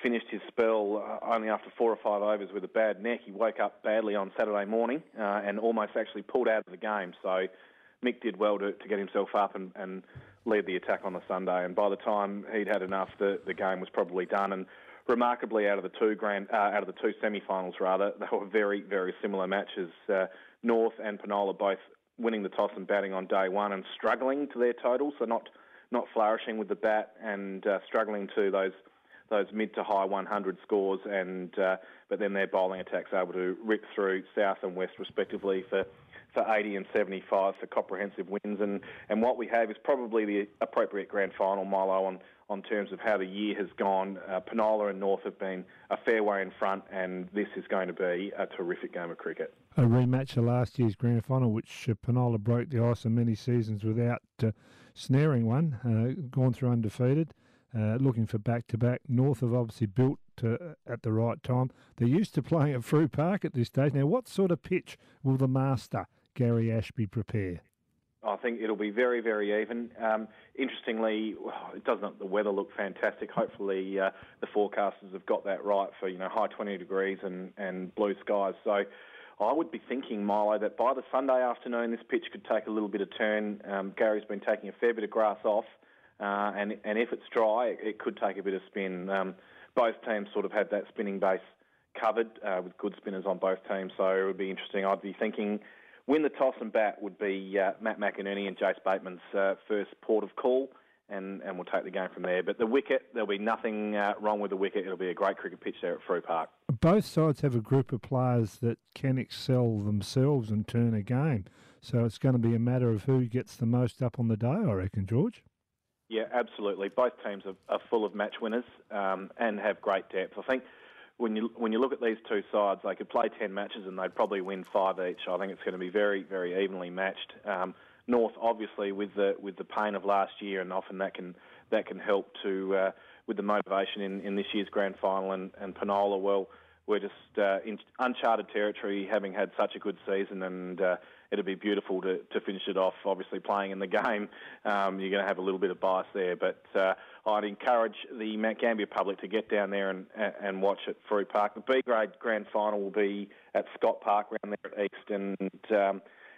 finished his spell uh, only after four or five overs with a bad neck. He woke up badly on Saturday morning uh, and almost actually pulled out of the game. So Mick did well to, to get himself up and, and lead the attack on the Sunday. And by the time he'd had enough, the, the game was probably done. And remarkably, out of the two grand, uh, out of the two semi-finals, rather, they were very, very similar matches. Uh, North and Penola both winning the toss and batting on day one and struggling to their totals, so not not flourishing with the bat and uh, struggling to those those mid to high one hundred scores. And uh, but then their bowling attacks able to rip through South and West respectively for. for eighty and seventy-five for comprehensive wins. And, and what we have is probably the appropriate grand final, Milo, on, on terms of how the year has gone. Uh, Penola and North have been a fair way in front, and this is going to be a terrific game of cricket. A rematch of last year's grand final, which uh, Penola broke the ice in many seasons without uh, snaring one, uh, gone through undefeated. Uh, looking for back-to-back. North have obviously built uh, at the right time. They're used to playing at Frew Park at this stage. Now, what sort of pitch will the master, Gary Ashby, prepare? I think it'll be very, very even. Um, interestingly, well, it doesn't the weather look fantastic. Hopefully, uh, the forecasters have got that right for you know high twenty degrees and, and blue skies. So, I would be thinking, Milo, that by the Sunday afternoon, this pitch could take a little bit of turn. Um, Gary's been taking a fair bit of grass off. Uh, and, and if it's dry, it, it could take a bit of spin. Um, both teams sort of had that spinning base covered uh, with good spinners on both teams, so it would be interesting. I'd be thinking win the toss and bat would be uh, Matt McInerney and Jace Bateman's uh, first port of call, and, and we'll take the game from there. But the wicket, there'll be nothing uh, wrong with the wicket. It'll be a great cricket pitch there at Frew Park. Both sides have a group of players that can excel themselves and turn a game, so it's going to be a matter of who gets the most up on the day, I reckon, George. Yeah, absolutely. Both teams are, are full of match winners um, and have great depth. I think when you when you look at these two sides, they could play ten matches and they'd probably win five each. I think it's going to be very, very evenly matched. Um, North, obviously, with the with the pain of last year, and often that can that can help to uh, with the motivation in, in this year's grand final. And, and Penola, well, we're just uh, in uncharted territory, having had such a good season, and uh, it'd be beautiful to, to finish it off. Obviously, playing in the game, um, you're going to have a little bit of bias there, but uh, I'd encourage the Mount Gambier public to get down there and and watch at Frew Park. The B grade grand final will be at Scott Park round there at East, and um,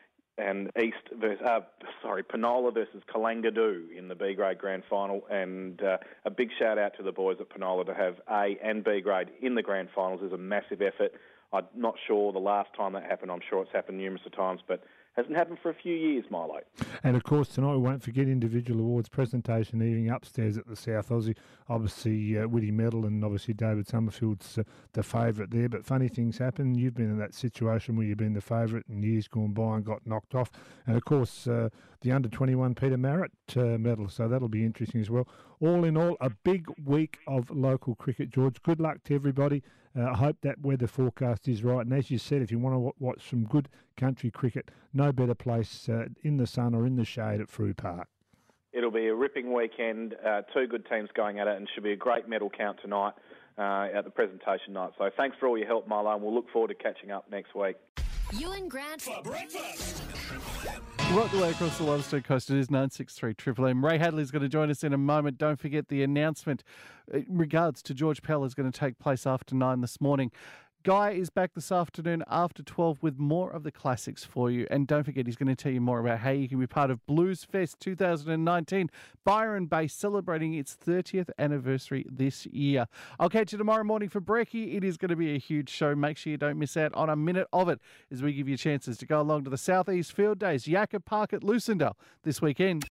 and East versus uh, sorry Penola versus Kalangadoo in the B grade grand final, and uh, a big shout out to the boys at Penola to have A and B grade in the grand finals is a massive effort. I'm not sure the last time that happened. I'm sure it's happened numerous of times, but hasn't happened for a few years, Milo. And of course, tonight we won't forget individual awards presentation evening upstairs at the South Aussie. Obviously, uh, Woody Medal and obviously David Summerfield's uh, the favourite there. But funny things happen. You've been in that situation where you've been the favourite in years gone by and got knocked off. And of course, uh, the under twenty-one Peter Marriott uh, medal. So that'll be interesting as well. All in all, a big week of local cricket, George. Good luck to everybody. Uh, I hope that weather forecast is right. And as you said, if you want to w- watch some good country cricket, no better place uh, in the sun or in the shade at Frew Park. It'll be a ripping weekend. Uh, two good teams going at it, and should be a great medal count tonight uh, at the presentation night. So thanks for all your help, Milo, and we'll look forward to catching up next week. You and Grant for breakfast. Right the way across the limestone coast, it is nine six three Triple M. Ray Hadley is going to join us in a moment. Don't forget the announcement in regards to George Pell is going to take place after nine this morning. Guy is back this afternoon after twelve with more of the classics for you. And don't forget, he's going to tell you more about how you can be part of Blues Fest two thousand nineteen. Byron Bay celebrating its thirtieth anniversary this year. I'll catch you tomorrow morning for Brekkie. It is going to be a huge show. Make sure you don't miss out on a minute of it as we give you chances to go along to the Southeast Field Days, Yakka Park at Lucindale this weekend.